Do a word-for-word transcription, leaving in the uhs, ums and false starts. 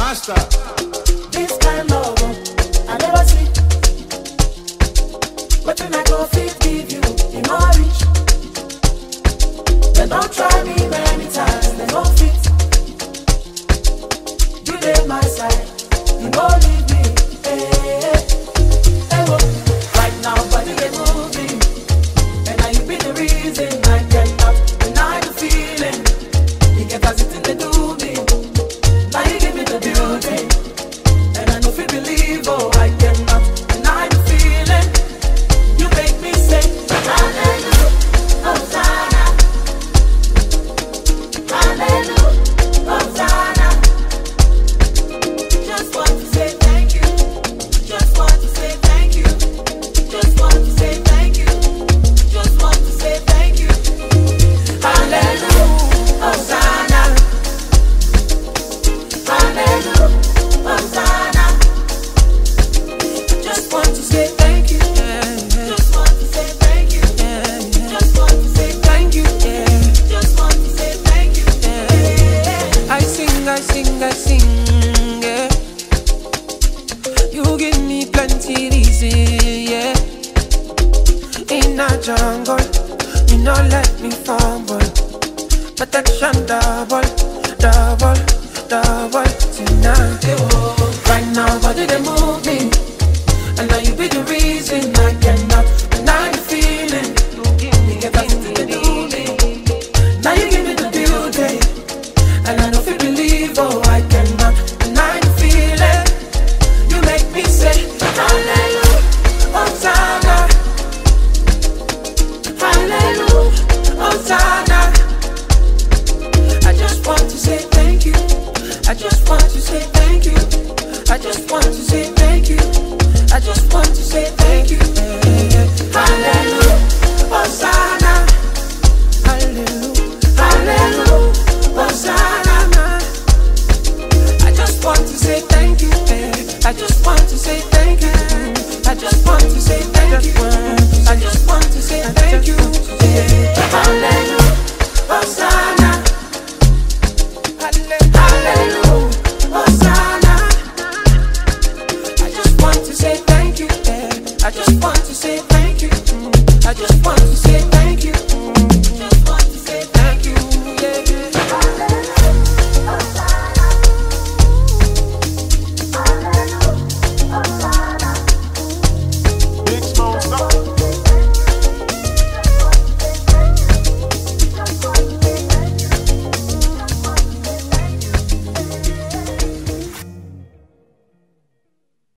Master. This kind of love I never see. But when I go fit give you, you know I reach. They don't try me many times, they don't fit. You dey my side, you know leave me. Hey, hey, hey, whoa. Right now, body they move me, and now you be the reason I cannot deny the feeling. You get everything they do me. Now you give me the beauty, and I know if you believe, oh I cannot deny the feeling. You make me say, hallelujah, Hosanna, hallelujah, Hosanna. Just want to say thank you, just want to say thank you, just want to say thank you, just want to say thank you. Hallelujah, Hosanna, hallelujah, Hosanna. Just want to say thank you, just want to say thank you, just want to say thank you, just want to say thank you. I sing, I sing, I sing, yeah. You give me plenty reason, yeah. In a jungle, you know let me fumble. Protection double, double, double tonight. Oh, right now, body they move me, and now you be the reason I cannot deny the feeling. You get everything to do me. Now you give me the beauty, and I know if you believe, oh I cannot deny the feeling. You make me say, hallelujah, Hosanna, hallelujah, Hosanna. I just want to say thank you, I just want to say thank you, I just want to say